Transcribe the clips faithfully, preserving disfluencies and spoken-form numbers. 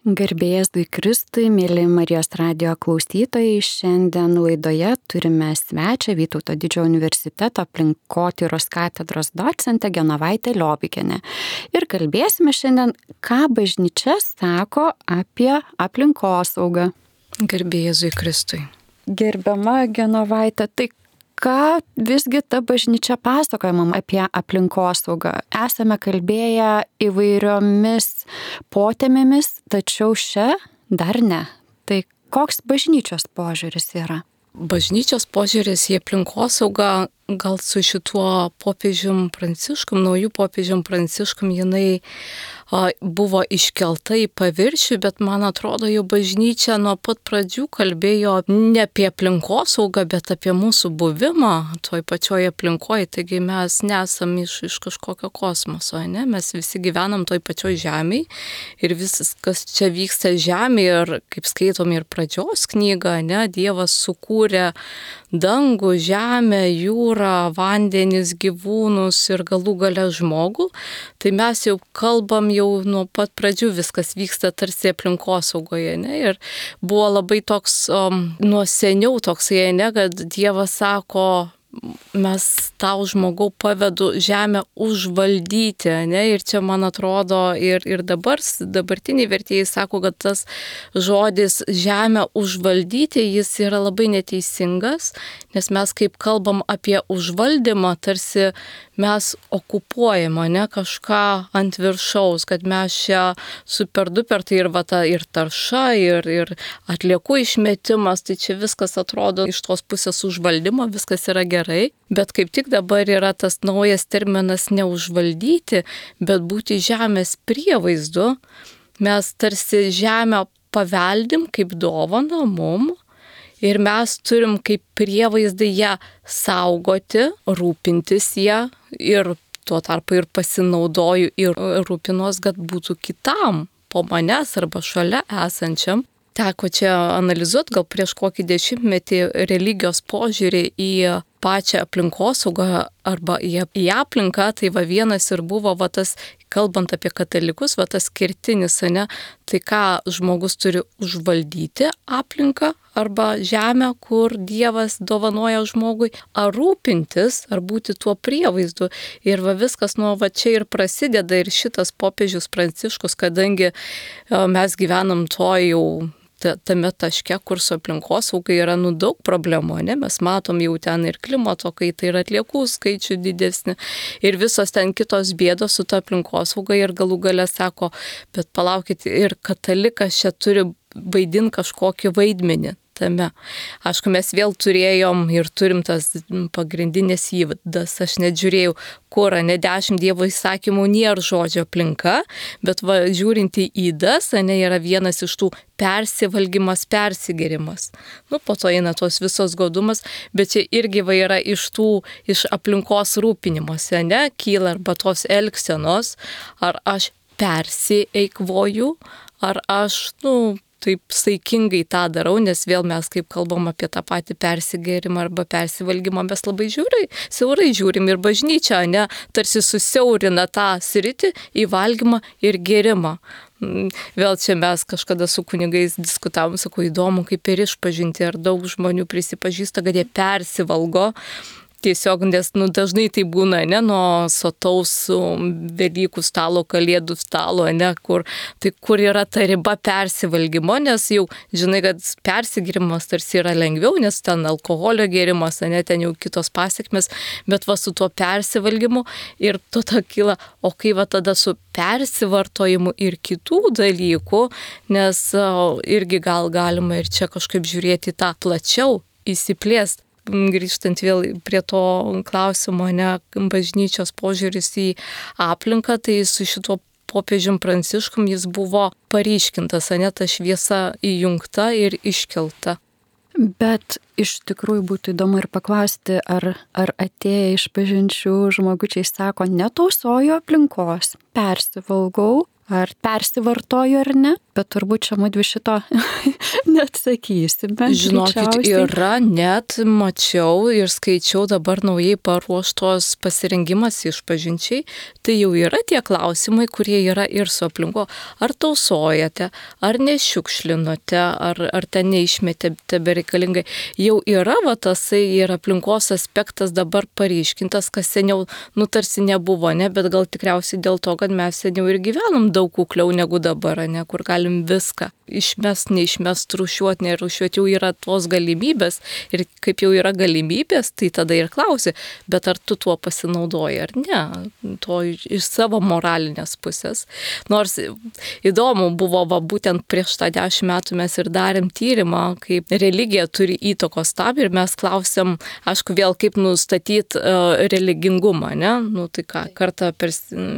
Garbėjas Jėzui Kristui, mėly Marijos radijo klausytojai, šiandien laidoje turime svečią Vytauto Didžiojo universiteto aplinkotyros katedros docentę Genovaitę Liobikienę. Ir kalbėsime šiandien, ką bažnyčia sako apie aplinkosaugą. Garbėjas Jėzui Kristui. Gerbiama Genovaitė, tai ką visgi ta bažnyčia pasakoja mums apie aplinkosaugą? Esame kalbėję įvairiomis potėmėmis, tačiau šia dar ne. Tai koks bažnyčios požiūris yra? Bažnyčios požiūris į aplinkosaugą gal su šituo popiežium Pranciškum, naujų popiežium Pranciškum, jinai a, buvo iškelta į paviršių, bet man atrodo, jo bažnyčia nuo pat pradžių kalbėjo ne apie aplinkosaugą, bet apie mūsų buvimą toj pačioj aplinkoje. Taigi mes nesam iš, iš kažkokio kosmoso, ne? Mes visi gyvenam toj pačioj žemėje ir viskas, kas čia vyksta žemėje, ir kaip skaitom ir pradžios knygą, ne? Dievas sukūrė dangų, žemę, jūrą, vandenis, gyvūnus ir galų gale žmogų, tai mes jau kalbam jau nuo pat pradžių, viskas vyksta tarsi aplinkosaugoje, ne? Ir buvo labai toks, um, nuo seniau toksai, ne, kad Dievas sako, mes tau žmogau pavedu žemę užvaldyti, ne? Ir čia man atrodo ir, ir dabar, dabartiniai vertėjai sako, kad tas žodis žemę užvaldyti, jis yra labai neteisingas, nes mes kaip kalbam apie užvaldymą, tarsi mes okupuojame, ne, kažką ant viršaus, kad mes čia super duper, tai ir, va, ta, ir tarša, ir, ir atliekų išmetimas, tai čia viskas atrodo iš tos pusės užvaldymo, viskas yra gerai, bet kaip tik dabar yra tas naujas terminas neužvaldyti, bet būti žemės prievaizdu. Mes tarsi žemę paveldim kaip dovaną mum ir mes turim kaip prievaizdą ją saugoti, rūpintis ją ir tuo tarpu ir pasinaudoju ir rūpinuos, kad būtų kitam po manęs arba šalia esančiam. Teko čia analizuoti gal prieš kokį dešimtmetį religijos požiūrį į pačią aplinkosaugą arba į, į aplinką, tai va vienas ir buvo va tas, kalbant apie katalikus, va tas kertinis, ne, tai ką žmogus turi užvaldyti aplinką arba žemę, kur Dievas dovanoja žmogui, ar rūpintis, ar būti tuo prievaizdu. Ir va viskas nuo va čia ir prasideda ir šitas popiežius Pranciškus, kadangi mes gyvenam to jau tame taške, kur su aplinkosaugai yra nu daug problemų, ne? Mes matom jau ten ir klimato kaitą, ir atliekų skaičių didesnį, ir visos ten kitos bėdos su ta aplinkosauga, ir galų gale sako, bet palaukit, ir katalikas čia turi vaidinti kažkokį vaidmenį tame. Aišku, mes vėl turėjom ir turim tas pagrindinės įvadas, aš net žiūrėjau, kur, ne dešimt Dievo įsakymų nėra žodžio aplinka, bet va, žiūrint į įdas, ne, yra vienas iš tų persivalgymas, persigerimas. Nu, po to eina tos visos godumas, bet čia irgi va yra iš tų, iš aplinkos rūpinimuose, ne, kyla arba tos elgsenos, ar aš persieikvoju, ar aš, nu, taip saikingai tą darau, nes vėl mes kaip kalbam apie tą patį persigerimą arba persivalgymą, mes labai žiūrai, siaurai žiūrim ir bažnyčia, ne, tarsi susiaurina tą sritį į valgymą ir gerimą. Vėl čia mes kažkada su kunigais diskutavom, sakau, įdomu, kaip ir išpažinti, ar daug žmonių prisipažįsta, kad jie persivalgo. Tiesiog, nes nu, dažnai tai būna, ne, nuo sotaus Velykų stalo, Kalėdų stalo, ne, kur, tai kur yra ta riba persivalgymo, nes jau žinai, kad persigerimas tarsi yra lengviau, nes ten alkoholio gėrimas, ne, ten jau kitos pasiekmes, bet va su tuo persivalgymu ir to ta kyla, o kai va tada su persivartojimu ir kitų dalykų, nes o, irgi gal galima ir čia kažkaip žiūrėti tą plačiau, įsiplėst. Grįžtant vėl prie to klausimo, ne, bažnyčios požiūris į aplinką, tai su šituo popiežium Pranciškum jis buvo paryškintas, ne, ta šviesa įjungta ir iškelta. Bet iš tikrųjų būtų įdomu ir paklausti, ar, ar atėję iš pažinčių žmogučiai sako, netausoju aplinkos, persivalgau, ar persivartoju ar ne, bet turbūt čia mūdvi šito neatsakysime. Žinokit, yra, net mačiau ir skaičiau dabar naujai paruoštos pasirengimas išpažinčiai, tai jau yra tie klausimai, kurie yra ir su aplinko. Ar tausojate, ar nešiukšlinote, ar, ar ten neišmetėte bereikalingai. Jau yra va tasai ir aplinkos aspektas dabar paryškintas, kas seniau nutarsi nebuvo, ne, bet gal tikriausiai dėl to, kad mes seniau ir gyvenam daug kukliau negu dabar, ne, kur galim viską išmest, neišmest, rūšiuoti, nerūšiuoti, jau yra tos galimybės ir kaip jau yra galimybės, tai tada ir klausi, bet ar tu tuo pasinaudoji ar ne, to iš savo moralinės pusės. Nors įdomu buvo, va, būtent prieš tą dešimt metų mes ir darėm tyrimą, kaip religija turi įtakos tam ir mes klausėm, aišku, vėl kaip nustatyti uh, religingumą, ne, nu tai ką, kartą per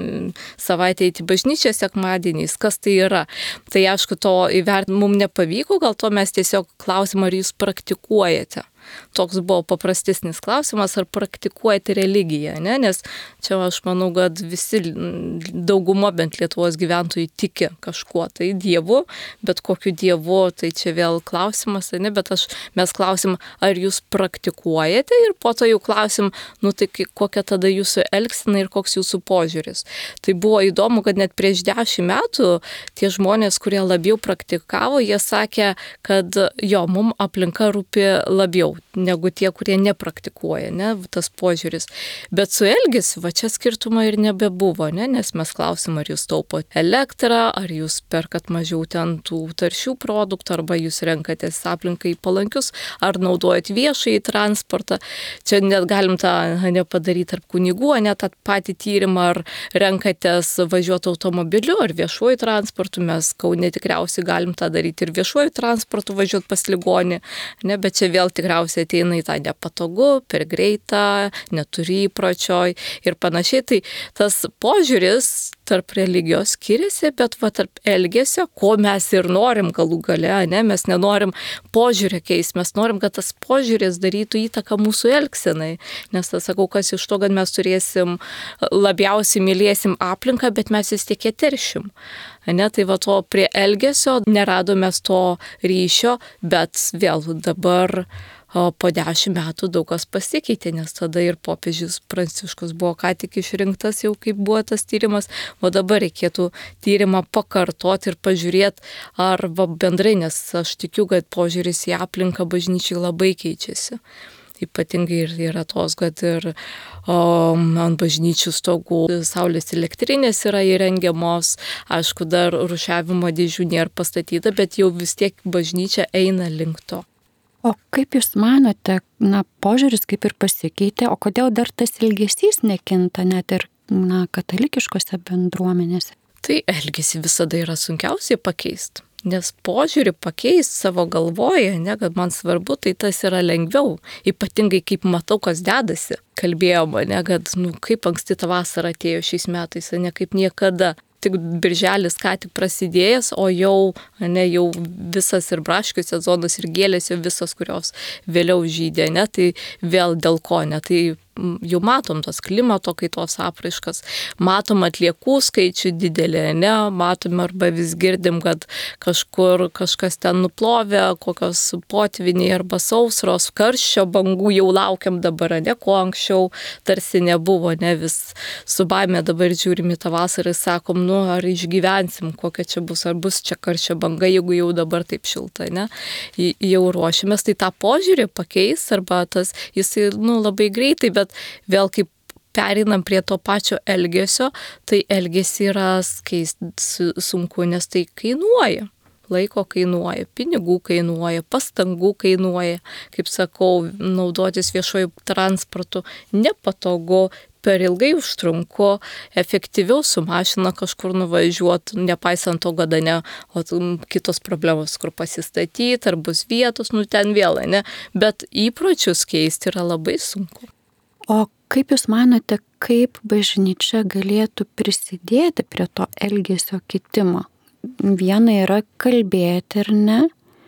savaitę eiti bažnyčią sekmadieniais, kas tai yra. Tai aišku, to įvertinti mums nepavyko, gal to mes tiesiog klausim, ar jūs praktikuojate. Toks buvo paprastesnis klausimas, ar praktikuojate religiją, ne? Nes čia aš manau, kad visi, dauguma bent Lietuvos gyventojų tiki kažkuo, tai Dievu, bet kokiu Dievu, tai čia vėl klausimas, ne? Bet aš, mes klausim, ar jūs praktikuojate ir po to jau klausim, nu tai kokia tada jūsų elgsena ir koks jūsų požiūris. Tai buvo įdomu, kad net prieš dešimt metų tie žmonės, kurie labiau praktikavo, jie sakė, kad jo, mums aplinka rūpi labiau negu tie, kurie nepraktikuoja, ne, tas požiūris. Bet su elgesiu, va čia skirtumo ir nebebuvo, ne, nes mes klausim, ar jūs taupot elektrą, ar jūs perkat mažiau ten tų taršių produktų, arba jūs renkatės aplinkai palankius, ar naudojat viešąjį transportą. Čia net galim tą nepadaryti tarp kunigų, net tą patį tyrimą, ar renkatės važiuoti automobiliu, ar viešuoju transportu. Mes Kaune tikriausiai galim tą daryti ir viešuoju transportu važiuoti pas ligonį, ne, bet čia vėl tikriausiai ateina į tą nepatogu, per greitą, neturi įpročioj ir panašiai. Tai tas požiūris tarp religijos skiriasi, bet va tarp elgesio, ko mes ir norim galų gale, ne, mes nenorim požiūrį keisti, mes norim, kad tas požiūris darytų įtaką mūsų elgsenai. Nes tas sakau, kas iš to, kad mes turėsim, labiausiai mylėsim aplinką, bet mes vis tiek teršim. Ne, tai va to prie elgesio neradome to ryšio, bet vėl dabar o po dešimt metų daug kas pasikeitė, nes tada ir popiežius Pranciškus buvo ką tik išrinktas, jau kaip buvo tas tyrimas, o dabar reikėtų tyrimą pakartoti ir pažiūrėti, ar va, bendrai, nes aš tikiu, kad požiūris į aplinką bažnyčiai labai keičiasi. Ypatingai ir yra tos, kad ir o, ant bažnyčių stogų saulės elektrinės yra įrengiamos, aišku, dar rūšiavimo dėžių nėra pastatyta, bet jau vis tiek bažnyčia eina link to. O kaip Jūs manote, na, požiūris kaip ir pasikeitė, o kodėl dar tas elgesys nekinta net ir, na, katalikiškose bendruomenėse? Tai elgesį visada yra sunkiausiai pakeisti. Nes požiūrį pakeisti savo galvoje, ne, kad man svarbu, tai tas yra lengviau. Ypatingai kaip matau, kas dedasi. Kalbėjome, ne, kad, nu, kaip anksti ta vasara atėjo šiais metais, ne kaip niekada. Tik birželis ką tik prasidėjęs, o jau, ne, jau visas ir braškių sezonas, ir gėlės jau visas, kurios vėliau žydė, ne, tai vėl dėl ko, ne, tai jau matom tos klimato kaitos apraiškas, matom atliekų skaičių didelį, ne, matom arba vis girdim, kad kažkur kažkas ten nuplovė, kokios potviniai arba sausros, karščio bangų jau laukiam dabar, ne, ko anksčiau tarsi nebuvo, ne, vis su baime dabar žiūrim į tą vasarą ir sakom, nu, ar išgyvensim, kokia čia bus, ar bus čia karščio banga, jeigu jau dabar taip šilta, ne, jau ruošiamės, tai tą požiūrį pakeis, arba tas, jisai, nu, labai greitai, bet vėl kaip pereinam prie to pačio elgesio, tai elgesį yra keisti sunku, nes tai kainuoja. Laiko kainuoja, pinigų kainuoja, pastangų kainuoja, kaip sakau, naudotis viešuoju transportu nepatogu, per ilgai užtrunku, efektyviau su mašina kažkur nuvažiuoti, nepaisant to, kada ne, o kitos problemos, kur pasistatyti, ar bus vietos, nu ten vėl, ne, bet įpročius keisti yra labai sunku. O kaip Jūs manote, kaip bažnyčia galėtų prisidėti prie to elgesio kitimo? Viena yra kalbėti ar ne,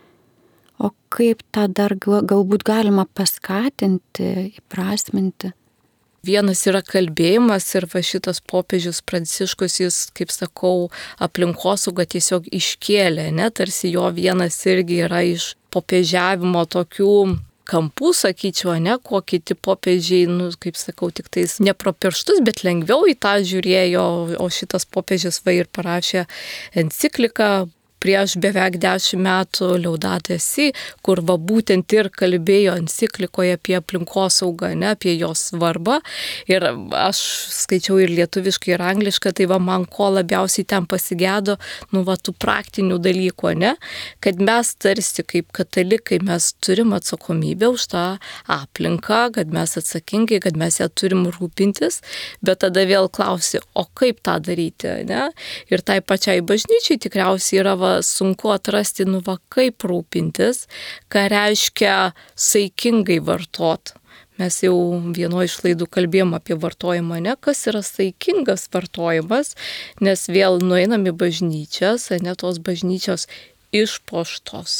o kaip tą dar galbūt galima paskatinti, įprasminti? Vienas yra kalbėjimas ir va šitas popiežius Pranciškus, jis, kaip sakau, aplinkosaugą tiesiog iškėlė, ne, tarsi jo vienas irgi yra iš popiežiavimo tokių kampų, sakyčiau, ne, ko kiti popiežiai, nu, kaip sakau, tik tais ne pro pirštus, bet lengviau į tą žiūrėjo, o šitas popiežius va ir parašė encikliką prieš beveik dešimt metų Laudato Si, kur va būtent ir kalbėjo enciklikoje apie aplinkosaugą, ne, apie jos svarbą. Ir aš skaičiau ir lietuviškai, ir angliškai, tai va man ko labiausiai ten pasigėdo, nu va tų praktinių dalykų, ne, kad mes tarsi kaip katalikai mes turim atsakomybę už tą aplinką, kad mes atsakingai, kad mes ją turim rūpintis, bet tada vėl klausi, o kaip tą daryti, ne? Ir tai pačiai bažnyčiai tikriausiai yra va sunku atrasti, nu va, kaip rūpintis, ką reiškia saikingai vartot. Mes jau vienoje iš laidų kalbėjom apie vartojimą, ne, kas yra saikingas vartojimas, nes vėl nueinam į bažnyčias, ne, tos bažnyčios išpuoštos,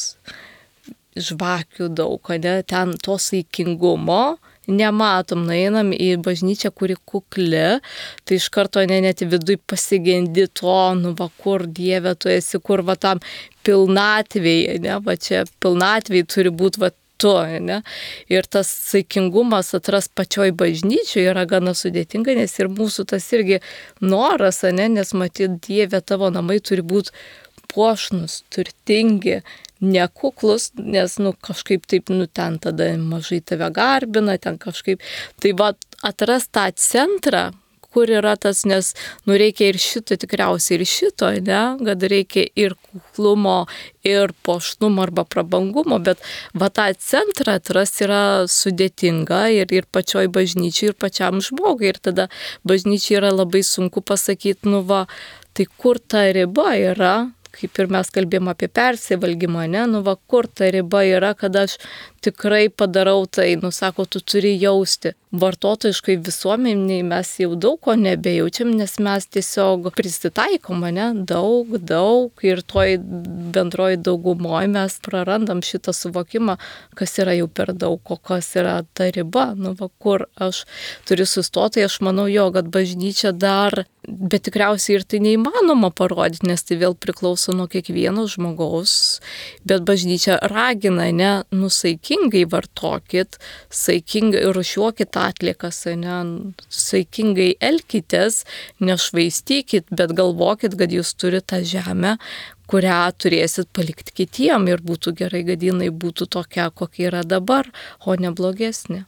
žvakių daug, ne, ten to saikingumo nematom, nueinam į bažnyčią, kuri kukli, tai iš karto ne, net viduj pasigendi to, nu va, kur Dieve tu esi, kur va tam pilnatvėje, ne, va čia pilnatvėje turi būti va tu, ne, ir tas saikingumas atras pačioj bažnyčioje yra gana sudėtinga, nes ir mūsų tas irgi noras, ne, nes matyt, Dieve tavo namai turi būti puošnus, turtingi, nekuklus, nes, nu, kažkaip taip, nu, ten tada mažai tave garbina, ten kažkaip, tai va, atras tą centrą, kur yra tas, nes, nu, reikia ir šito tikriausiai, ir šito, ne, kad reikia ir kuklumo, ir puošnumo arba prabangumo, bet va tą centrą atras yra sudėtinga ir, ir pačioj bažnyčiai, ir pačiam žmogui, ir tada bažnyčiai yra labai sunku pasakyti, nu, va, tai kur ta riba yra, kaip ir mes kalbėjom apie persivalgymą, ne, nu va, kur ta riba yra, kad aš tikrai padarau tai, nu sako, tu turi jausti. Vartotojiškai visuomeniai mes jau daug ko nebejaučiam, nes mes tiesiog prisitaikom, ne, daug, daug ir toj bendroji daugumoje mes prarandam šitą suvokimą, kas yra jau per daug, o kas yra ta riba, nu va, kur aš turiu sustoti, aš manau jo, kad bažnyčia dar, bet tikriausiai ir tai neįmanoma parodyti, nes tai vėl priklauso nuo kiekvieno žmogaus, bet bažnyčia ragina, ne, nusaikingai vartokit, saikingai rušiuokit atliekas, ne, saikingai elkitės, nešvaistykit, bet galvokit, kad jūs turite tą žemę, kurią turėsit palikti kitiem ir būtų gerai, kad jinai būtų tokia, kokia yra dabar, o ne blogesnė.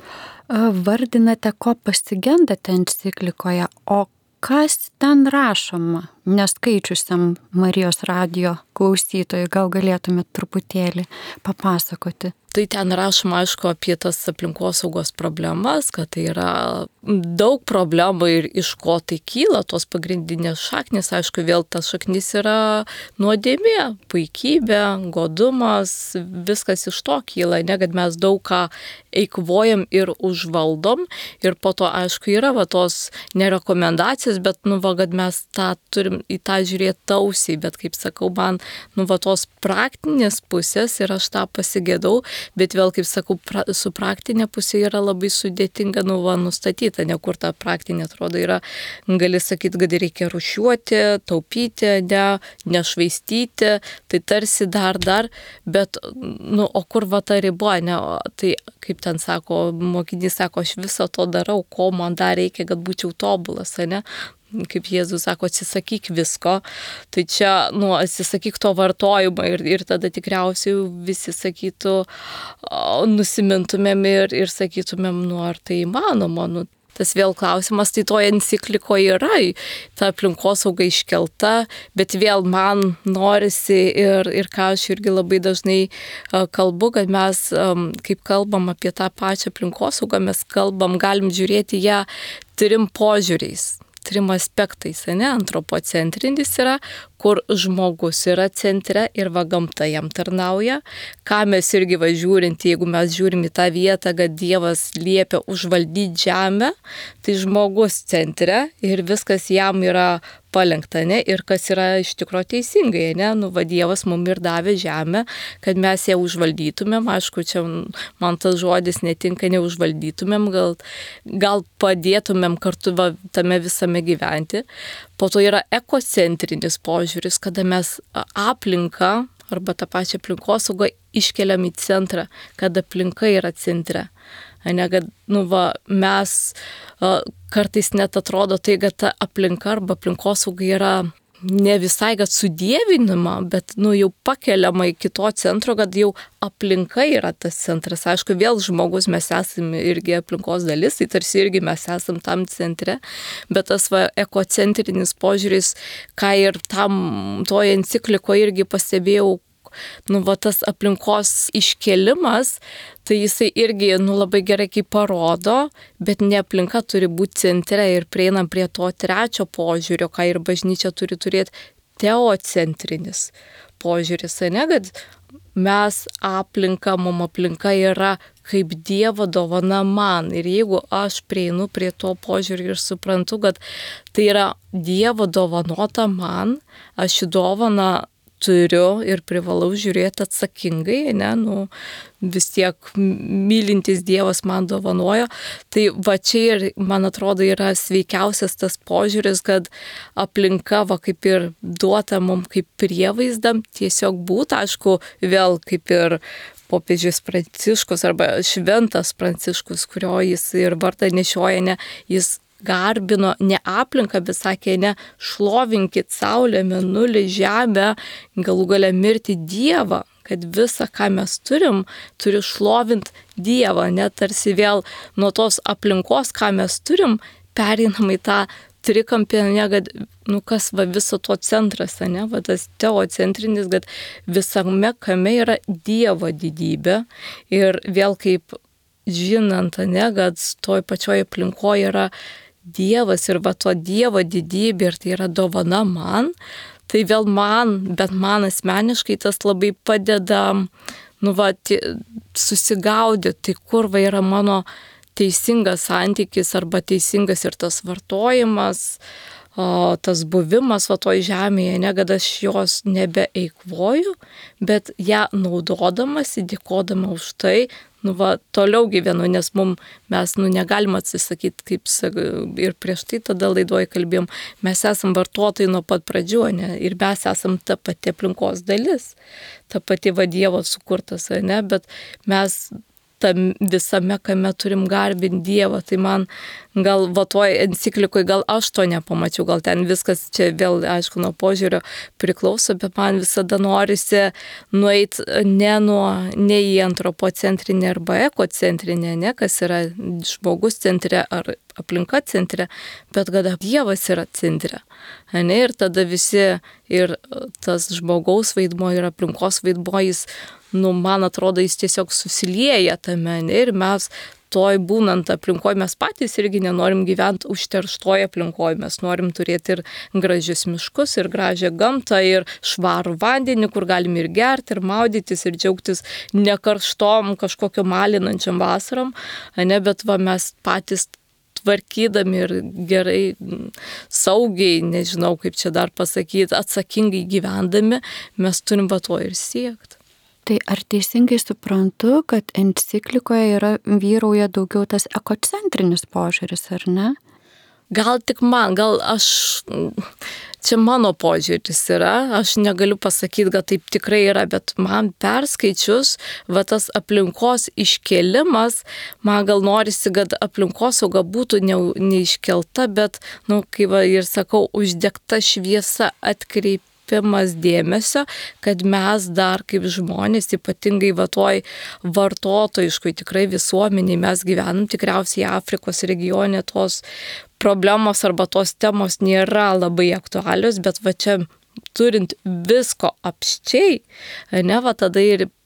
Vardinate, ko pasigendate enciklikoje, o kas ten rašoma, neskaičiusiam Marijos radijo klausytojui, gal galėtumėt truputėlį papasakoti? Tai ten rašoma, aišku, apie tas aplinkosaugos problemas, kad tai yra daug problemų ir iš ko tai kyla, tos pagrindinės šaknis, aišku, vėl tas šaknis yra nuodėmė, puikybė, godumas, viskas iš to kyla, ne, kad mes daug ką eikvojam ir užvaldom ir po to, aišku, yra va tos nerekomendacijos, bet, nu, va, kad mes tą turim į tą žiūrėti tausiai, bet, kaip sakau, man, nu, va, tos praktinės pusės ir aš tą pasigėdau, bet vėl, kaip sakau, pra, su praktinė pusė yra labai sudėtinga, nu, va, nustatyta, ne kur ta praktinė atrodo yra, gali sakyti, kad reikia rušiuoti, taupyti, ne, nešvaistyti, tai tarsi dar, dar, bet, nu, o kur va ta riba, ne, tai, kaip ten sako, mokinys sako, aš viso to darau, ko man dar reikia, kad būčiau tobulas, ne? Kaip Jėzus sako, atsisakyk visko, tai čia, nu, atsisakyk to vartojimo ir, ir tada tikriausiai visi sakytų, nusimintumėm ir, ir sakytumėm, nu, ar tai įmanoma, nu. Tas vėl klausimas, tai toje enciklikoje yra, ta aplinkosauga iškelta, bet vėl man norisi ir, ir ką aš irgi labai dažnai kalbu, kad mes, kaip kalbam apie tą pačią aplinkosaugą, mes kalbam, galim žiūrėti ją trim požiūriais. Trim aspektais, ne, antropocentrinis yra, kur žmogus yra centre ir va gamta jam tarnauja, ką mes irgi va žiūrint, jeigu mes žiūrim į tą vietą, kad Dievas liepia užvaldyti žemę, tai žmogus centre ir viskas jam yra palenkta, ne, ir kas yra iš tikrųjų teisingai, ne, nu, va Dievas mums ir davė žemę, kad mes ją užvaldytumėm, aišku, čia man tas žodis netinka, neužvaldytumėm, gal, gal padėtumėm kartu va, tame visame gyventi. Po to yra ekocentrinis požiūris, kada mes aplinką arba tą pačią aplinkosaugą iškeliam į centrą, kad aplinka yra centre. Ne, kad, nu, va, mes a, kartais net atrodo tai, kad ta aplinka arba aplinkosauga yra ne visai, kad sudievinama, bet, nu, jau pakeliama iki to centro, kad jau aplinka yra tas centras. Aišku, vėl žmogus, mes esame irgi aplinkos dalis, tai tarsi irgi mes esame tam centre, bet tas va, ekocentrinis požiūris, ką ir tam toje enciklikoje irgi pastebėjau, nu, va, tas aplinkos iškelimas, tai jisai irgi, nu, labai gerai kaip parodo, bet ne aplinka turi būti centre ir prieinam prie to trečio požiūrio, ką ir bažnyčia turi turėti, teocentrinis požiūris, ne, kad mes aplinka, mum aplinka yra kaip Dievo dovana man. Ir jeigu aš prieinu prie to požiūrį ir suprantu, kad tai yra Dievo dovanota man, aš šį dovaną turiu ir privalau žiūrėti atsakingai, ne, nu, vis tiek mylintis Dievas man dovanojo. Tai va čia ir, man atrodo, yra sveikiausias tas požiūris, kad aplinka, va, kaip ir duota mums kaip prievaizdam, tiesiog būtų, aišku, vėl kaip ir popiežius Pranciškus arba šventas Pranciškus, kurio jis ir vardą nešioja, ne, jis garbino ne aplinką, bet sakė, ne, šlovinkit saulę, mėnulį, žemę, galų gale mirti Dievą, kad visa, ką mes turim, turi šlovinti Dievą, net tarsi vėl nuo tos aplinkos, ką mes turim, pereinam į tą trikampį, ne, kad, nu, kas va viso to centras, ne, va tas teocentrinis, kad visame kame yra Dievo didybė ir vėl kaip žinant, ne, kad toj pačioj aplinkoje yra Dievas ir va to Dievo didybė ir tai yra dovana man, tai vėl man, bet man asmeniškai tas labai padeda, nu, va, susigaudyti, tai kur va yra mano teisingas santykis arba teisingas ir tas vartojimas, o, tas buvimas va toj žemėje, ne, kad aš jos nebeeikvoju, bet ją naudodamas, dėkodama už tai, nu, va, toliau gyvenu, nes mum, mes, nu, negalim atsisakyti, kaip ir prieš tai tada laidoje kalbėjom, mes esam vartotojai nuo pat pradžių, ne, ir mes esam ta pati aplinkos dalis, ta pati va Dievo sukurtas, ne, bet mes tam visame, kame turim garbinti Dievą, tai man gal va toj enciklikoje, gal aš to nepamačiau, gal ten viskas čia vėl, aišku, nuo požiūrio priklauso, bet man visada norisi nueiti ne, nuo, ne į antropocentrinę arba ekocentrinę, ne, kas yra žmogus centre ar aplinka centre, bet kada Dievas yra centre. Ne, ir tada visi, ir tas žmogaus vaidmo ir aplinkos vaidmo, jis, nu, man atrodo, jis tiesiog susilieja tame, ne, ir mes toj būnant aplinkoje, mes patys irgi nenorim gyventi užterštoje aplinkoje, mes norim turėti ir gražius miškus, ir gražią gamtą, ir švarų vandenį, kur galim ir gerti, ir maudytis, ir džiaugtis nekarštom kažkokio malinančiam vasarom, ne, bet va mes patys tvarkydami ir gerai, saugiai, nežinau kaip čia dar pasakyti, atsakingai gyvendami, mes turim va to ir siekti. Tai ar teisingai suprantu, kad enciklikoje yra vyrauja daugiau tas ekocentrinis požiūris, ar ne? Gal tik man, gal aš, čia mano požiūris yra, aš negaliu pasakyti, kad taip tikrai yra, bet man perskaičius, va tas aplinkos iškėlimas, man gal norisi, kad aplinkosauga būtų ne, neiškelta, bet, nu, kaip va, ir sakau, uždegta šviesa atkreipta. Pirmas dėmesio, kad mes dar kaip žmonės, ypatingai va toj vartotojiškoj tikrai visuomeniai, mes gyvenam tikriausiai Afrikos regione, tos problemos arba tos temos nėra labai aktualios, bet va čia turint visko apščiai, ne, va tada ir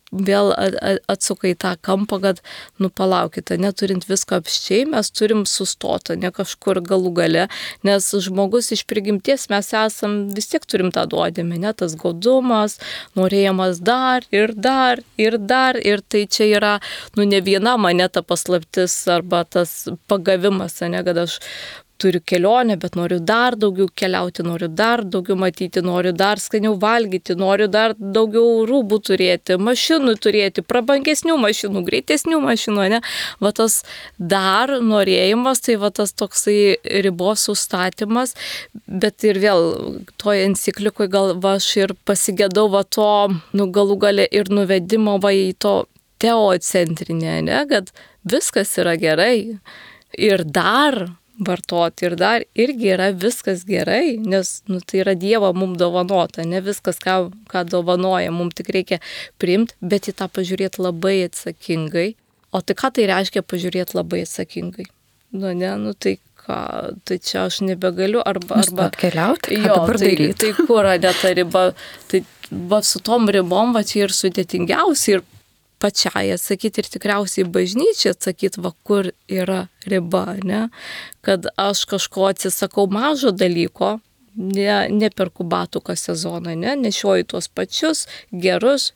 vėl atsuka į tą kampą, kad, nu palaukite, neturint visko apščiai, mes turim sustoti, ne kažkur galų gale, nes žmogus iš prigimties mes esam, vis tiek turim tą nuodėmę, ne, tas godumas, norėjimas dar ir dar ir dar, ir tai čia yra, nu ne viena mane ta paslaptis arba tas pagavimas, ne, kad aš turiu kelionę, bet noriu dar daugiau keliauti, noriu dar daugiau matyti, noriu dar skaniau valgyti, noriu dar daugiau rūbų turėti, mašinų turėti, prabangesnių mašinų, greitesnių mašinų, ne? Va tas dar norėjimas, tai va tas toksai ribos užstatymas, bet ir vėl toje enciklikoje gal va aš ir pasigėdau va to, nu galų gale ir nuvedimo va į to teocentrinę, ne? Kad viskas yra gerai ir dar vartoti ir dar irgi yra viskas gerai, nes nu, tai yra Dievo mums dovanota, ne viskas, ką, ką dovanoja, mums tik reikia priimti, bet į tą pažiūrėti labai atsakingai. O tai ką tai reiškia pažiūrėti labai atsakingai? Nu ne, nu tai ką, tai čia aš nebegaliu, arba... arba atkeliauti, jo, tai, tai kur ne ta riba, tai va su tom ribom va čia ir sudėtingiausia ir pačiai atsakyti ir tikriausiai bažnyčiai atsakyti, va kur yra riba, ne? Kad aš kažko atsisakau mažo dalyko, ne, neperku batų kas sezoną, ne? Nešioju tuos pačius gerus,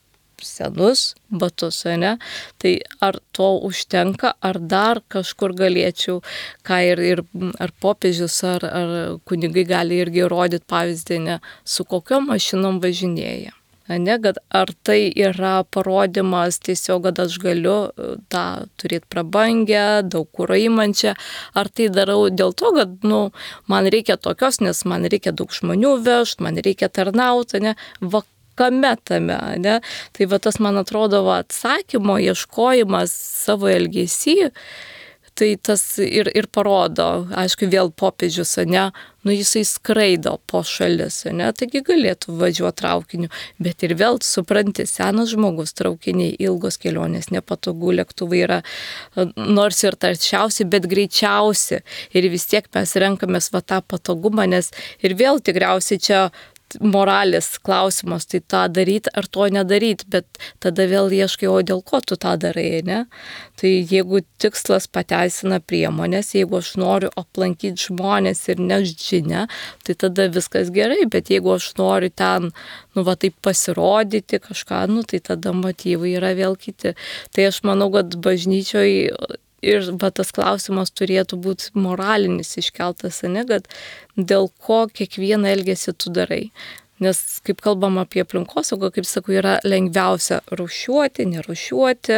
senus batus, ne? Tai ar to užtenka, ar dar kažkur galėčiau, ką ir, ir ar popiežius, ar, ar kunigai gali irgi rodyti pavyzdį, ne? Su kokiom mašinom važinėja. Ne, kad ar tai yra parodimas tiesiog, kad aš galiu tą turėti prabangę, daug kuro įmančią, ar tai darau dėl to, kad nu, man reikia tokios, nes man reikia daug žmonių vežti, man reikia tarnauti, ne, va kame tame, ne, tai va tas man atrodo va, atsakymo, ieškojimas savo elgesį, tai tas ir, ir parodo, aišku, vėl popiežius, ne, nu jisai skraido po šalis, ne, taigi galėtų važiuoti traukiniu, bet ir vėl supranti, senas žmogus, traukiniai, ilgos kelionės, nepatogu, lėktuvai yra nors ir taršiausi, bet greičiausi ir vis tiek mes renkamės va tą patogumą, nes ir vėl tikriausiai čia moralės klausimas, tai tą daryti ar to nedaryti, bet tada vėl ieškai, o dėl ko tu tą darai, ne? Tai jeigu tikslas pateisina priemonės, jeigu aš noriu aplankyti žmonės ir nešti žinią, tai tada viskas gerai, bet jeigu aš noriu ten, nu va taip pasirodyti kažką, nu tai tada motyvai yra vėl kiti. Tai aš manau, kad bažnyčioje ir va, tas klausimas turėtų būti moralinis iškeltas, ne, kad dėl ko kiekvieną elgesį tu darai. Nes kaip kalbam apie aplinkosaugą, kaip sakau, yra lengviausia rūšiuoti, nerūšiuoti,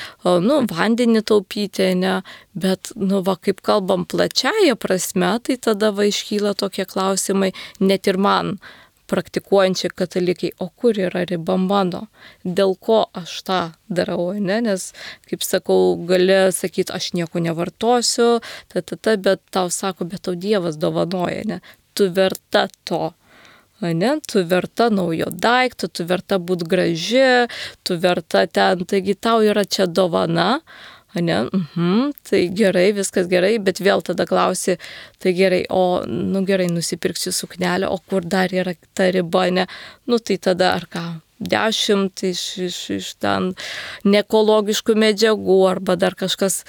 nu, vandenį taupyti, ne, bet, nu, va, kaip kalbam plačiaja prasme, tai tada va iškyla tokie klausimai net ir man, praktikuojančiai katalikai, o kur yra riba mano, dėl ko aš tą darau, ne? Nes, kaip sakau, gali sakyti, aš nieko nevartosiu, ta, ta, ta, bet tau sako, bet tau Dievas dovanoja, ne? Tu verta to, ne? Tu verta naujo daikto, tu verta būti graži, tu verta ten, taigi tau yra čia dovana, ne, mhm, tai gerai, viskas gerai, bet vėl tada klausi, tai gerai, o, nu gerai, nusipirksiu suknelę, o kur dar yra ta riba, ne, nu tai tada ar ką, dešimt iš, iš, iš ten neekologiškų medžiagų arba dar kažkas,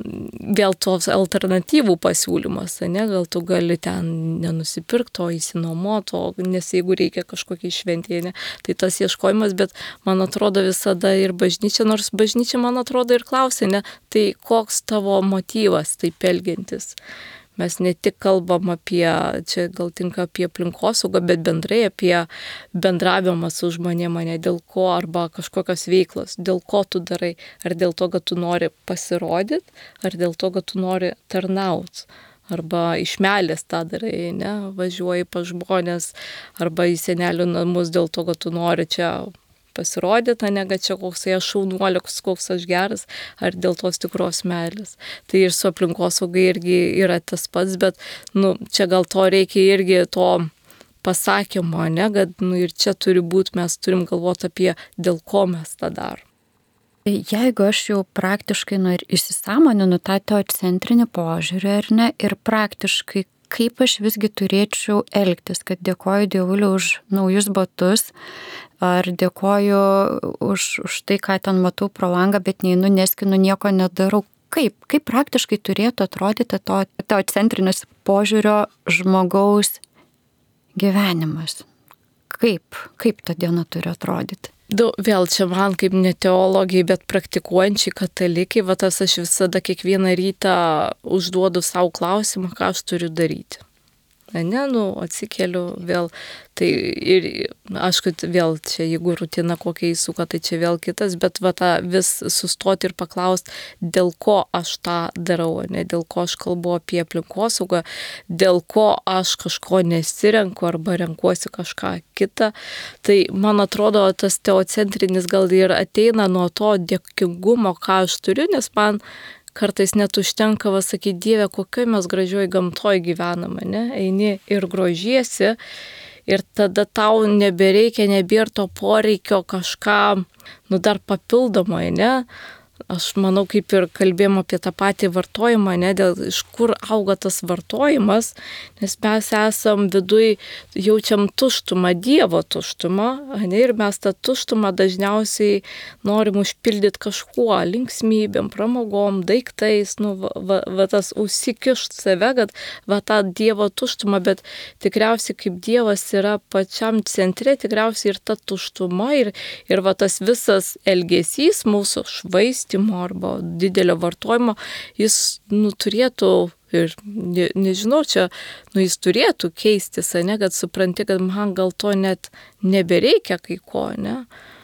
vėl tos alternatyvų pasiūlymas, ne, gal tu gali ten nenusipirkti, o įsinuomoti, nes jeigu reikia kažkokiai šventėje, ne, tai tas ieškojimas, bet man atrodo visada ir bažnyčia, nors bažnyčia man atrodo ir klausia, ne, tai koks tavo motyvas taip elgiantis. Mes ne tik kalbam apie, čia gal tinka apie aplinkosaugą, bet bendrai apie bendravimą su žmonėm, ne dėl ko, arba kažkokios veiklos, dėl ko tu darai, ar dėl to, kad tu nori pasirodyti, ar dėl to, kad tu nori tarnauti, arba iš meilės tą darai, ne, važiuoji pas žmonės, arba į senelių namus dėl to, kad tu nori čia pasirodyti, ne, kad čia koks aš šaunuolis, koks aš geras, ar dėl tos tikros meilės. Tai ir su aplinkosaugai irgi yra tas pats, bet, nu, čia gal to reikia irgi to pasakymo, ne, kad, nu, ir čia turi būti, mes turim galvoti apie, dėl ko mes tą darom. Jeigu aš jau praktiškai nu, ir įsisamoninu tą teocentrinį požiūrį, ar ne, ir praktiškai kaip aš visgi turėčiau elgtis, kad dėkoju Dievuliui už naujus batus, ar dėkoju už, už tai, ką ten matau pro langą, bet neinu, neskinu, nieko nedarau. Kaip, kaip praktiškai turėtų atrodyti to, to centrinis požiūrio žmogaus gyvenimas? Kaip, kaip ta diena turi atrodyti? Du, vėl čia man kaip ne teologiai, bet praktikuojančiai katalikai, va tas aš visada kiekvieną rytą užduodu savo klausimą, ką aš turiu daryti. Ne, nu, atsikeliu vėl, tai ir, aišku, vėl čia, jeigu rutina kokia įsuka, tai čia vėl kitas, bet va tą vis sustoti ir paklausti, dėl ko aš tą darau, ne, dėl ko aš kalbu apie aplinkosaugą, dėl ko aš kažko nesirenku arba renkuosi kažką kitą. Tai man atrodo, tas teocentrinis gal ir ateina nuo to dėkingumo, ką aš turiu, nes man kartais net užtenka va sakyti, Dieve, kokioj mes gražioj gamtoj gyvename, ne? Eini ir grožiesi ir tada tau nebereikia, nebėra to poreikio kažką, nu dar papildomai, ne? Aš manau, kaip ir kalbėjom apie tą patį vartojimą, ne, dėl iš kur auga tas vartojimas, nes mes esam viduj, jaučiam tuštumą, Dievo tuštumą, ne, ir mes tą tuštumą dažniausiai norim užpildyti kažkuo, linksmybėm, pramogom, daiktais, nu, va, va, va tas užsikišt save, kad va tą Dievo tuštumą, bet tikriausiai kaip Dievas yra pačiam centre, tikriausiai ir ta tuštuma, ir, ir va tas visas elgesys mūsų švaist, arba didelio vartojimo, jis, nu, turėtų ir, ne, nežinau, čia, nu, jis turėtų keistis, ne, kad supranti, kad man gal to net nebereikia kai ko, ne,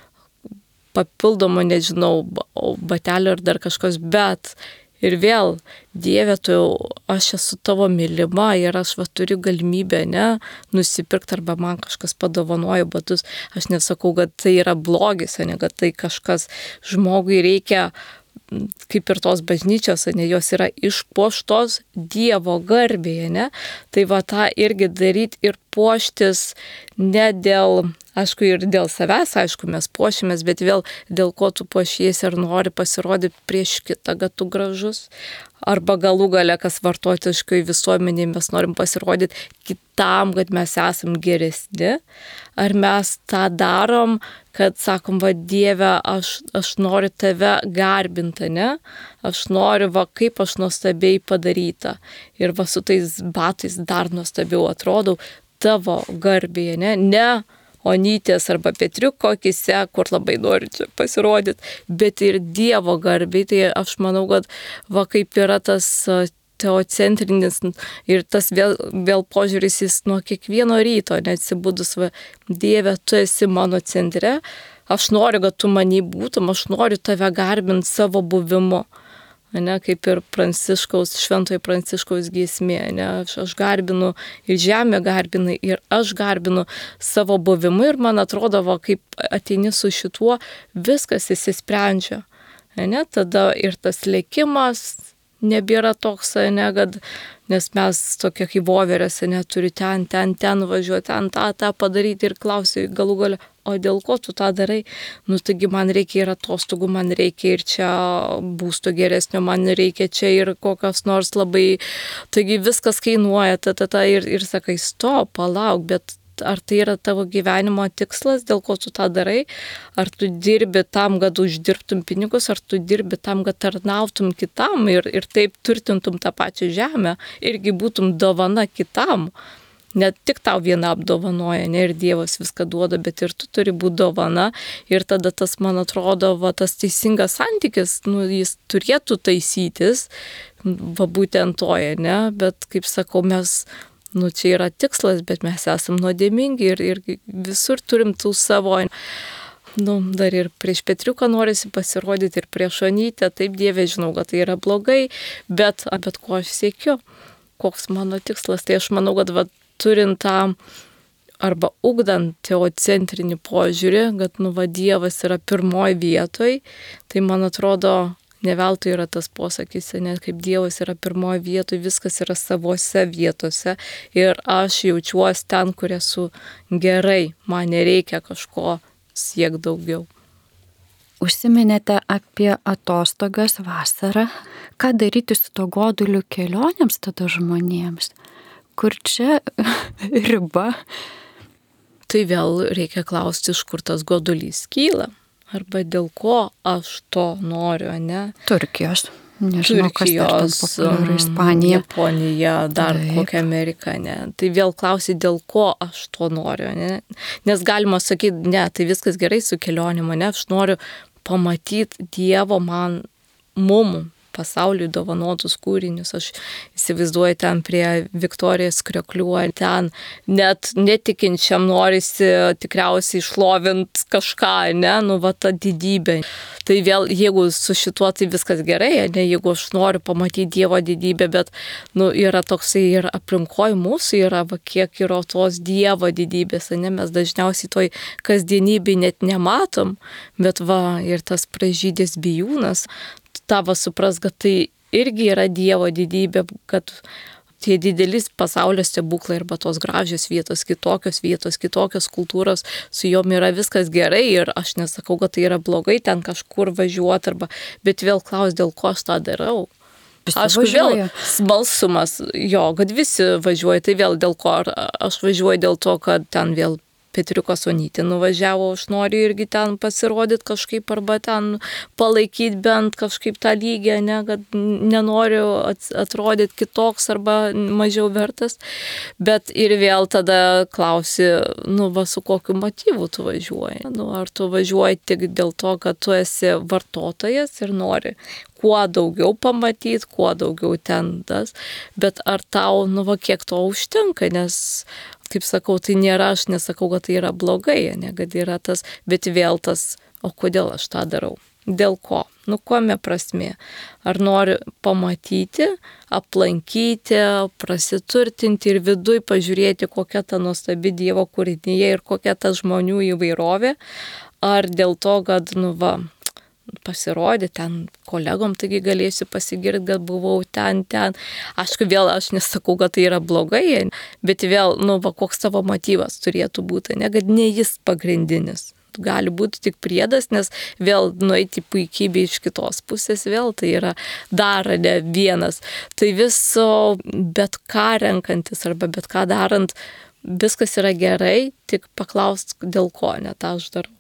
papildomo, nežinau, batelio ar dar kažkos, bet ir vėl, Dieve, tu, aš esu tavo mylima ir aš va turiu galimybę, ne, nusipirkti arba man kažkas padovanoja batus. Aš nesakau, kad tai yra blogis, ne, kad tai kažkas žmogui reikia, kaip ir tos bažnyčios, ne, jos yra išpuoštos Dievo garbėje, ne. Tai va tą irgi daryti ir puoštis ne dėl, aišku, ir dėl savęs, aišku, mes puošimės, bet vėl dėl ko tu puošiesi ar nori pasirodyti prieš kitą, kad tu gražus. Arba galų gale, kas vartotojiškai visuomeniai mes norim pasirodyti kitam, kad mes esam geresni. Ar mes tą darom, kad sakom, va Dieve, aš, aš noriu tave garbinti, ne? Aš noriu, va kaip aš nuostabiai padaryta. Ir va su tais batais dar nuostabiau atrodau tavo garbėje, ne? Ne Onytės arba Petriuko akise, kur labai noriu čia pasirodyti, bet ir Dievo garbei. Tai aš manau, kad va kaip yra tas teocentrinis ir tas vėl, vėl požiūris jis nuo kiekvieno ryto, neatsibudus, va Dieve, tu esi mano centre, aš noriu, kad tu manį būtum, aš noriu tave garbinti savo buvimu. Ne, kaip ir Pranciškaus, šventojo Pranciškaus giesmė, ne, aš, aš garbinu ir žemė garbina ir aš garbinu savo buvimu ir man atrodo, va, kaip ateini su šituo, viskas įsisprendžia. Ne, tada ir tas lėkimas nebėra toks, ne, kad, nes mes tokie kaip voverės, neturi ten, ten, ten važiuoti, ten tą, tą padaryti ir klausiu galų gale, o dėl ko tu tą darai? Nu, taigi man reikia ir atostogų, man reikia ir čia būsto geresnio, man reikia čia ir kokios nors labai, taigi viskas kainuoja, ta, ta, ta, ir, ir sakai, stop, palauk, bet ar tai yra tavo gyvenimo tikslas, dėl ko tu tą darai, ar tu dirbi tam, kad uždirbtum pinigus, ar tu dirbi tam, kad tarnautum kitam ir, ir taip turtintum tą pačią žemę, irgi būtum dovana kitam. Ne tik tau viena apdovanoja, ne, ir Dievas viską duoda, bet ir tu turi būti dovana ir tada tas, man atrodo, va, tas teisingas santykis, nu, jis turėtų taisytis, va būtent toje, ne, bet kaip sakau, mes, nu, čia yra tikslas, bet mes esam nuodėmingi ir, ir visur turim tų savo, nu, dar ir prieš Petriuką norisi pasirodyti ir prieš Onytę, taip Dieve, žinau, kad tai yra blogai, bet, bet ko aš siekiu, koks mano tikslas, tai aš manau, kad va, turint tą arba ugdant teocentrinį požiūrį, kad, nu, va, Dievas yra pirmoji vietoj, tai man atrodo, ne veltui yra tas posakis, ne, kaip Dievas yra pirmoji vietoj, viskas yra savose vietose ir aš jaučiuosi ten, kur esu gerai, man nereikia kažko siekti daugiau. Užsiminėte apie atostogas vasarą. Ką daryti su to goduliu kelionėms tada žmonėms? kur čia riba? Tai vėl reikia klausti, iš kur tas godulys kyla. Arba dėl ko aš to noriu, ne? Turkijos. Nežinau, Turkijos, kas dar populiaru, Ispanija. Japonija, dar Taip. kokia Amerika, ne. Tai vėl klausi, dėl ko aš to noriu, ne. Nes galima sakyti, ne, tai viskas gerai su kelionėm, ne, aš noriu pamatyti Dievo man, mum, pasauliui dovanotus kūrinius. Aš įsivaizduoju ten prie Viktorijos krioklių, ten net netikinčiam norisi tikriausiai išlovint kažką, ne, nu va ta didybė. Tai vėl, jeigu su šituo tai viskas gerai, ne, jeigu aš noriu pamatyti Dievo didybę, bet nu, yra toksai ir aplinkoj mūsų yra, va, kiek yra tos Dievo didybės, ne, mes dažniausiai toj kasdienybėj net nematom, bet va, ir tas pražydęs bijūnas, tavo supras, kad tai irgi yra Dievo didybė, kad tie didelis pasaulio stebuklai arba tos gražios vietos, kitokios vietos, kitokios kultūros, su jom yra viskas gerai ir aš nesakau, kad tai yra blogai ten kažkur važiuoti, arba, bet vėl klaus, dėl ko aš tą darau. Aišku, vėl smalsumas, jo, kad visi važiuoja, tai vėl dėl ko, aš važiuoju dėl to, kad ten vėl Petriukas Onytė nuvažiavo, aš noriu irgi ten pasirodyti kažkaip arba ten palaikyti bent kažkaip tą lygį, ne, kad nenoriu atrodyti kitoks arba mažiau vertas, bet ir vėl tada klausi, nu va, su kokiu motyvu tu važiuoji. Nu, ar tu važiuoji tik dėl to, kad tu esi vartotojas ir nori kuo daugiau pamatyti, kuo daugiau ten tas, bet ar tau, nu va, kiek to užtenka, nes kaip sakau, tai nėra, aš nesakau, kad tai yra blogai, ne, kad yra tas, bet vėl tas, o kodėl aš tą darau? Dėl ko? Nu, kuome prasmė? Ar noriu pamatyti, aplankyti, prasiturtinti ir viduj pažiūrėti, kokia ta nuostabi Dievo kūrinyje ir kokia ta žmonių įvairovė? Ar dėl to, kad, nu va, pasirodė ten kolegom, taigi galėsiu pasigirti, kad buvau ten, ten. Aišku, vėl aš nesakau, kad tai yra blogai, bet vėl, nu, va, koks tavo motyvas turėtų būti, ne, kad ne jis pagrindinis. Gali būti tik priedas, nes vėl nueiti puikybė iš kitos pusės, vėl tai yra dar ne vienas. Tai viso, bet ką renkantis arba bet ką darant, viskas yra gerai, tik paklausk, dėl ko, ne tą aš darau.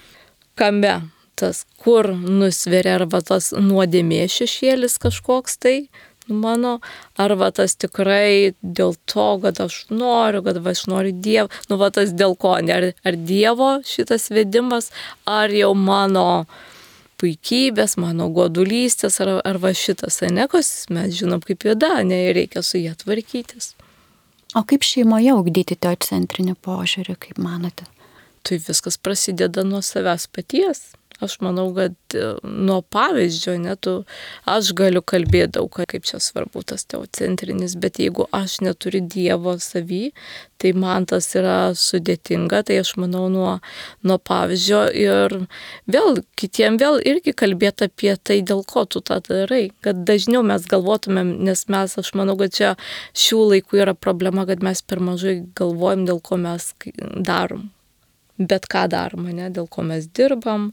Kame? Tas, kur nusveria, arba tas nuodėmė šešėlis kažkoks tai mano, arba tas tikrai dėl to, kad aš noriu, kad va, aš noriu Dievo, nu va tas dėl ko, ne, ar, ar Dievo šitas vedimas, ar jau mano puikybės, mano godulystės, ar, ar va šitas, ne, kas mes žinom kaip juda, ne, reikia su jie tvarkytis. O kaip šeimoje ugdyti teocentrinį požiūrį, kaip manote? Tai viskas prasideda nuo savęs paties. Aš manau, kad nuo pavyzdžio, ne, tu, aš galiu kalbėti daug, kaip čia svarbu tas teocentrinis, bet jeigu aš neturiu Dievo savy, tai man tas yra sudėtinga, tai aš manau nuo, nuo pavyzdžio ir vėl kitiem vėl irgi kalbėti apie tai, dėl ko tu tą darai, kad dažniau mes galvotumėm, nes mes, aš manau, kad čia šių laikų yra problema, kad mes per mažai galvojam, dėl ko mes darom. Bet ką darom, ne, dėl ko mes dirbam,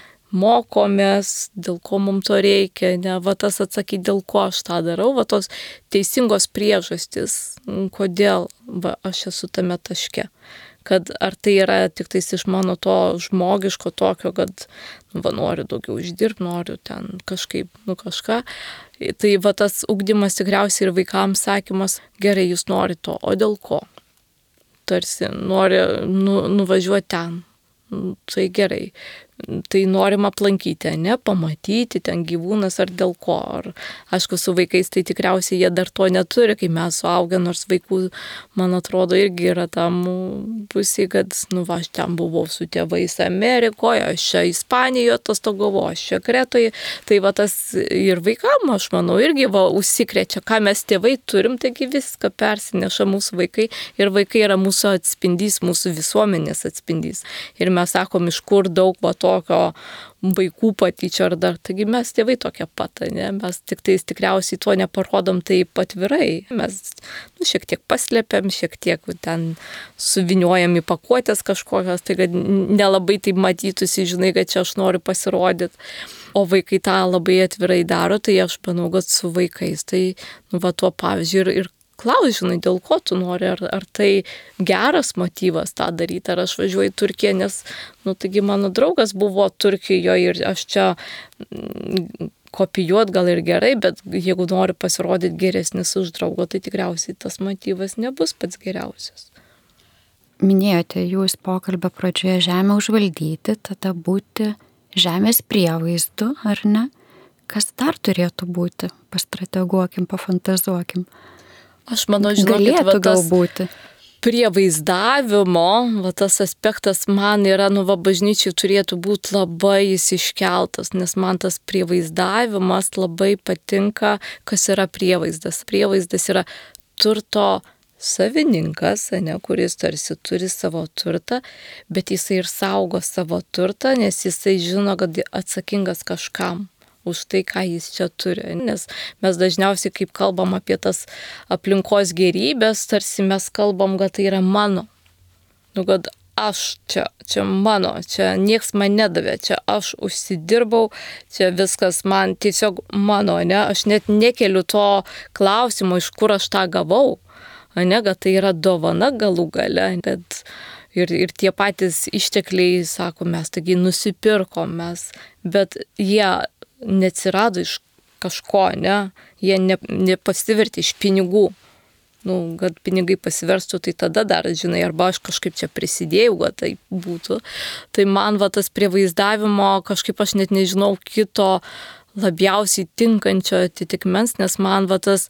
mokomės, dėl ko mums to reikia, ne, va tas atsakyti, dėl ko aš tą darau, va tos teisingos priežastys, kodėl va, aš esu tame taške. Kad ar tai yra tik tais iš mano to žmogiško tokio, kad nu, va, noriu daugiau uždirbti, noriu ten kažkaip, nu kažką. Tai va tas ugdymas tikriausiai ir vaikams sakymas, gerai, jūs norite to, o dėl ko? Tarsi nori nu, nuvažiuoti ten, tai gerai, tai norim aplankyti, ne, pamatyti ten gyvūnas ar dėl ko. Ar, aišku, su vaikais tai tikriausiai jie dar to neturi, kai mes suaugę, nors vaikų, man atrodo, irgi yra tam pusė, kad, nu, va, aš ten buvau su tėvais Amerikoje, aš čia Ispanijoje atostogavau, aš čia Kretoje, tai va tas ir vaikam, aš manau, irgi va, užsikrečia, ką mes tėvai turim, taigi viską persineša mūsų vaikai ir vaikai yra mūsų atspindys, mūsų visuomenės atspindys. Ir mes sakom, iš kur daug va, tokio vaikų patyčio ar dar. Taigi mes tėvai tokie pat, ne? Mes tik tais tikriausiai to neparodom taip atvirai. Mes nu, šiek tiek paslėpiam, šiek tiek ten suviniojam į pakuotės kažkokios, tai kad nelabai taip matytųsi, žinai, kad čia aš noriu pasirodyti. O vaikai tą labai atvirai daro, tai aš manau, kad su vaikais, tai nu, va tuo pavyzdžiui ir, ir paklausk, žinai, dėl ko tu nori, ar, ar tai geras motyvas tą daryti, ar aš važiuoju į Turkiją, nes, nu, taigi mano draugas buvo Turkijoje ir aš čia kopijuot gal ir gerai, bet jeigu nori pasirodyti geresnis už draugo, tai tikriausiai tas motyvas nebus pats geriausias. Minėjote jūs pokalbio pradžioje žemę užvaldyti, tada būti žemės prievaizdu, ar ne? Kas dar turėtų būti? Pastrateguokim, pafantazuokim. Aš manau, žinokit, galėtų va, tas galbūt. Prie vaizdavimo, va, tas aspektas man yra, nu, va, bažnyčiai turėtų būti labai jis iškeltas, nes man tas prievaizdavimas labai patinka, kas yra prievaizdas. Prievaizdas yra turto savininkas, ne, kuris tarsi turi savo turtą, bet jisai ir saugo savo turtą, nes jisai žino, kad atsakingas kažkam už tai, ką jis čia turi. Nes mes dažniausiai, kaip kalbam apie tas aplinkos gerybės, tarsi mes kalbam, kad tai yra mano. Nu, kad aš čia, čia mano, čia nieks man nedavė, čia aš užsidirbau, čia viskas man tiesiog mano, ne? Aš net nekeliu to klausimo, iš kur aš tą gavau, ne? Kad tai yra dovana galų gale, kad ir, ir tie patys ištekliai, sako, mes taigi nusipirkom, mes, bet jie neatsirado iš kažko, ne, jie ne, nepasivertė iš pinigų, nu, kad pinigai pasiverstų, tai tada dar, žinai, arba aš kažkaip čia prisidėjau, kad tai būtų, tai man va tas prie vaizdavimo kažkaip aš net nežinau kito labiausiai tinkančio atitikmens, nes man va tas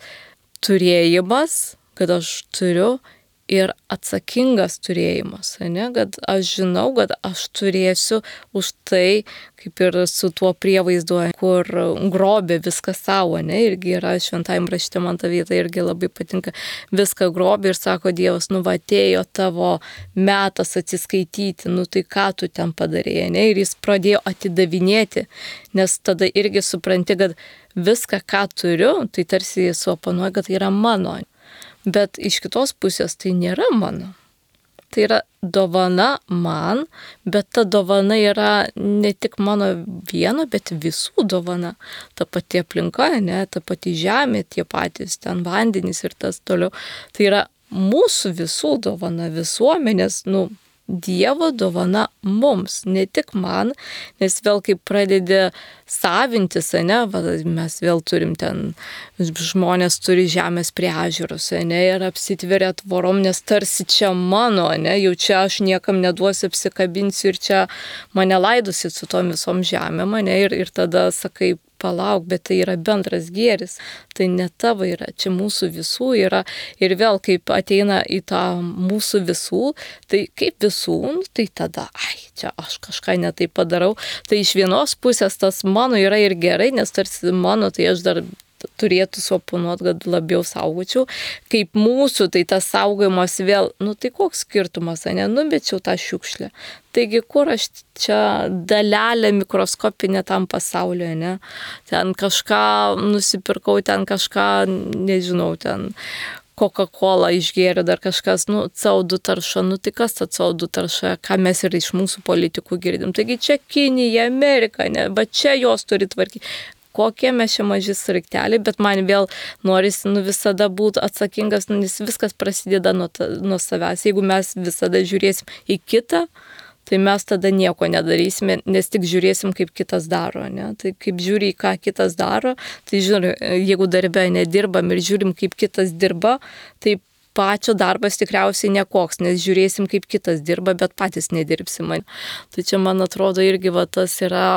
turėjimas, kad aš turiu, ir atsakingas turėjimas, ne? Kad aš žinau, kad aš turėsiu už tai, kaip ir su tuo prievaizdu, kur grobė viską savo, ne? Irgi yra šventajam rašte, man ta vieta irgi labai patinka, viską grobė ir sako Dievas, nu va atėjo tavo metas atsiskaityti, nu tai ką tu ten padarėjai, ne? Ir jis pradėjo atidavinėti, nes tada irgi supranti, kad viską, ką turiu, tai tarsi jis suoponuoja, kad tai yra mano. Bet iš kitos pusės tai nėra mano. Tai yra dovana man, bet ta dovana yra ne tik mano vieno, bet visų dovana. Ta pati aplinka, ne, ta pati žemė, tie patys ten vandenys ir tas toliau. Tai yra mūsų visų dovana, visuomenės, nu, Dievo dovana mums, ne tik man, nes vėl kaip pradedi savintis, ne, va, mes vėl turim ten, žmonės turi žemės prie ežerus, ne, ir apsitveria tvorom, nes tarsi čia mano, ne, jau čia aš niekam neduosiu, apsikabinsiu ir čia mane laidusi su tom visom žemėm, ne, ir, ir tada sakai, palauk, bet tai yra bendras gėris, tai ne tavo yra, čia mūsų visų yra ir vėl kaip ateina į tą mūsų visų, tai kaip visų, nu, tai tada, ai, čia aš kažką netai padarau, tai iš vienos pusės tas mano yra ir gerai, nes tarsi mano, tai aš dar turėtų suoponuoti, kad labiau saugočiau. Kaip mūsų, tai tas saugojimas vėl, nu tai koks skirtumas, ne, numečiau tą šiukšlę. Taigi, kur aš čia dalelę mikroskopinę tam pasaulyje, ne? Ten kažką nusipirkau, ten kažką, nežinau, ten Coca-Cola išgėrė, dar kažkas, nu, C O du tarša, nu tai kas ta C O du tarša, ką mes ir iš mūsų politikų girdim. Taigi čia Kinija, Amerika, ne, bet čia jos turi tvarkyti. Kokie mes čia maži sraigteliai, bet man vėl norisi nu, visada būti atsakingas, nes viskas prasideda nuo, nuo savęs. Jeigu mes visada žiūrėsim į kitą, tai mes tada nieko nedarysime, nes tik žiūrėsim, kaip kitas daro. Ne? Tai kaip žiūri, ką kitas daro, tai žiūri, jeigu darbe nedirbam ir žiūrim, kaip kitas dirba, tai pačio darbas tikriausiai nekoks, nes žiūrėsim, kaip kitas dirba, bet patys nedirbsim. Tai čia, man atrodo, irgi va, tas yra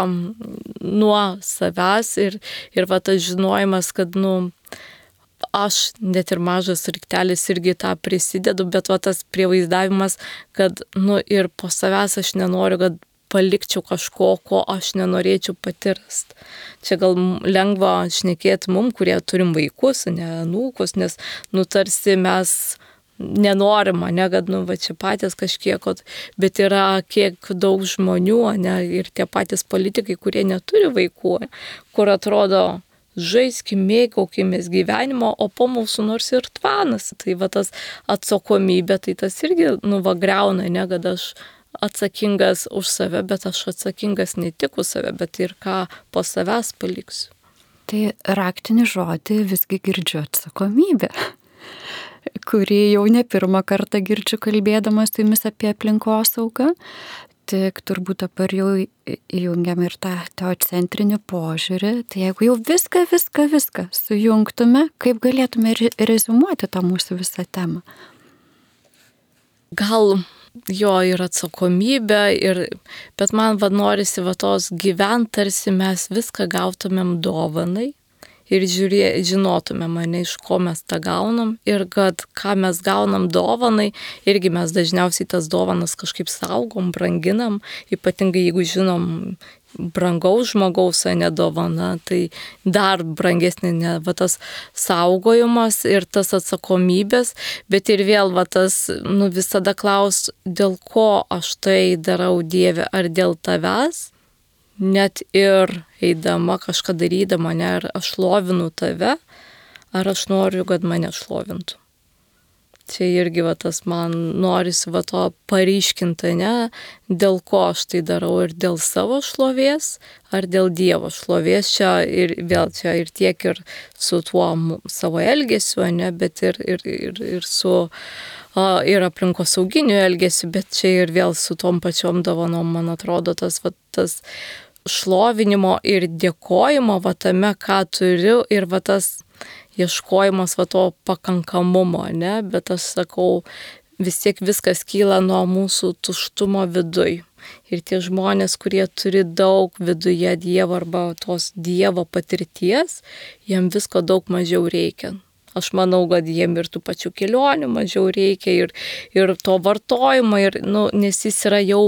nuo savęs ir, ir va, tas žinojimas, kad nu, aš net ir mažas riktelis irgi tą prisidedu, bet va, tas prievaizdavimas, kad nu, ir po savęs aš nenoriu, kad palikčiau kažko, ko aš nenorėčiau patirst. Čia gal lengva šnekėti mum, kurie turim vaikus, ne anūkus, nes nu tarsi mes nenorim, ne, kad nu va čia patys kažkiek, bet yra kiek daug žmonių, ne, ir tie patys politikai, kurie neturi vaikų, kur atrodo žaiskim, mėgaukimės gyvenimo, o po mūsų nors ir tvanas. Tai va tas atsakomybė, tai tas irgi nu va greuna, ne, kad aš atsakingas už save, bet aš atsakingas ne tik už save, bet ir ką po savęs paliksiu. Tai raktinį žodį visgi girdžiu atsakomybė. kurį jau ne pirmą kartą girdžiu kalbėdamas su jumis apie aplinkosaugą. Tik turbūt dabar jau įjungiam ir tą teocentrinį požiūrį. Tai jeigu jau viską, viską, viską sujungtume, kaip galėtume rezumuoti tą mūsų visą temą? Gal jo ir atsakomybė, ir, bet man va norisi va tos gyvent, tarsi mes viską gautumėm dovanai ir žiūrė, žinotumėm, mane, iš ko mes tą gaunam, ir kad ką mes gaunam dovanai, irgi mes dažniausiai tas dovanas kažkaip saugom, branginam, ypatingai jeigu žinom brangaus žmogaus, ne dovana, tai dar brangesnė, ne, va tas saugojimas ir tas atsakomybės, bet ir vėl va tas, nu visada klaus, dėl ko aš tai darau, Dieve, ar dėl tavęs? Net ir eidama kažką darydama, ne, ar aš šlovinu tave, ar aš noriu, kad mane šlovintų. Čia irgi va tas man norisi va to paryškinti, ne, dėl ko aš tai darau, ir dėl savo šlovės, ar dėl Dievo šlovės. Čia ir vėl čia ir tiek ir su tuo savo elgesiu, ne, bet ir, ir, ir, ir su o, ir aplinkosauginiu elgesiu, bet čia ir vėl su tom pačiom dovanom, man atrodo, tas va tas šlovinimo ir dėkojimo va tame, ką turiu, ir va tas ieškojimas va to pakankamumo, ne, bet aš sakau, vis tiek viskas kyla nuo mūsų tuštumo viduj. Ir tie žmonės, kurie turi daug viduje Dievo arba tos Dievo patirties, jiem visko daug mažiau reikia. Aš manau, kad jiem ir tų pačių kelionių mažiau reikia, ir, ir to vartojimo, ir, nu, nes jis yra jau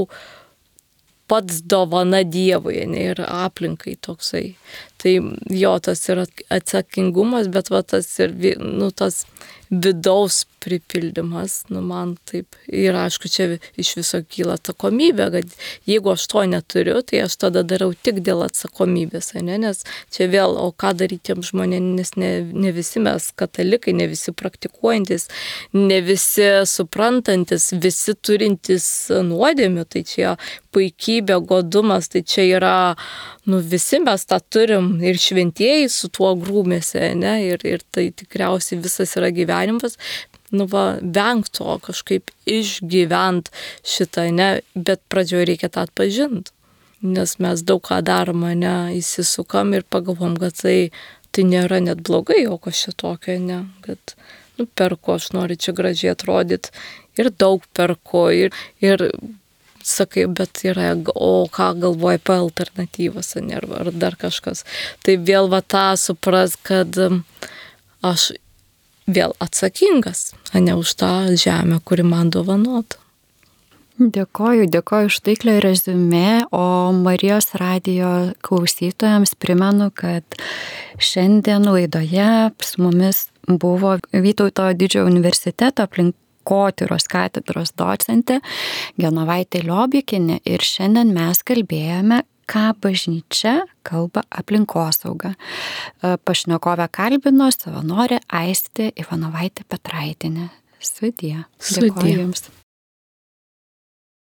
pats dovana Dievui, ne, ir aplinkai toksai. Tai jo, tas yra atsakingumas, bet va tas ir, nu, tas vidaus pripildymas, nu, man taip. Ir aišku, čia iš viso kyla atsakomybė, kad jeigu aš to neturiu, tai aš tada darau tik dėl atsakomybės, ne, nes čia vėl, o ką daryti tiem žmonėms, nes ne, ne visi mes katalikai, ne visi praktikuojantis, ne visi suprantantis, visi turintys nuodėmių, tai čia puikybė, godumas, tai čia yra, nu, visi mes tą turim, ir šventieji su tuo grūmėse, ne, ir, ir tai tikriausiai visas yra gyvenimas, nu va, vengt to, kažkaip išgyvent šitą, ne, bet pradžioje reikia tą atpažinti, nes mes daug ką darom, ne, įsisukam ir pagalvom, kad tai, tai nėra net blogai, o kas čia tokio, ne, kad, nu, perku, aš noriu čia gražiai atrodyti, ir daug perku, ir, ir sakai, bet yra, o ką galvoja apie alternatyvas, ne, ar dar kažkas. Tai vėl va tą supras, kad aš vėl atsakingas, o ne už tą žemę, kuri man dovanota. Dėkoju, dėkoju už taiklę reziumė, o Marijos radijo klausytojams primenu, kad šiandien laidoje su mumis buvo Vytauto didžiojo universiteto aplinkotyros katedros docentė Genovaitė Liobikienė, ir šiandien mes kalbėjome, ką bažnyčia kalba aplinkosaugą. Pašnekovę kalbino savanorė Aistė Ivanovaitė Petraitienė. Sudie. Sudie. Dėkoju jums.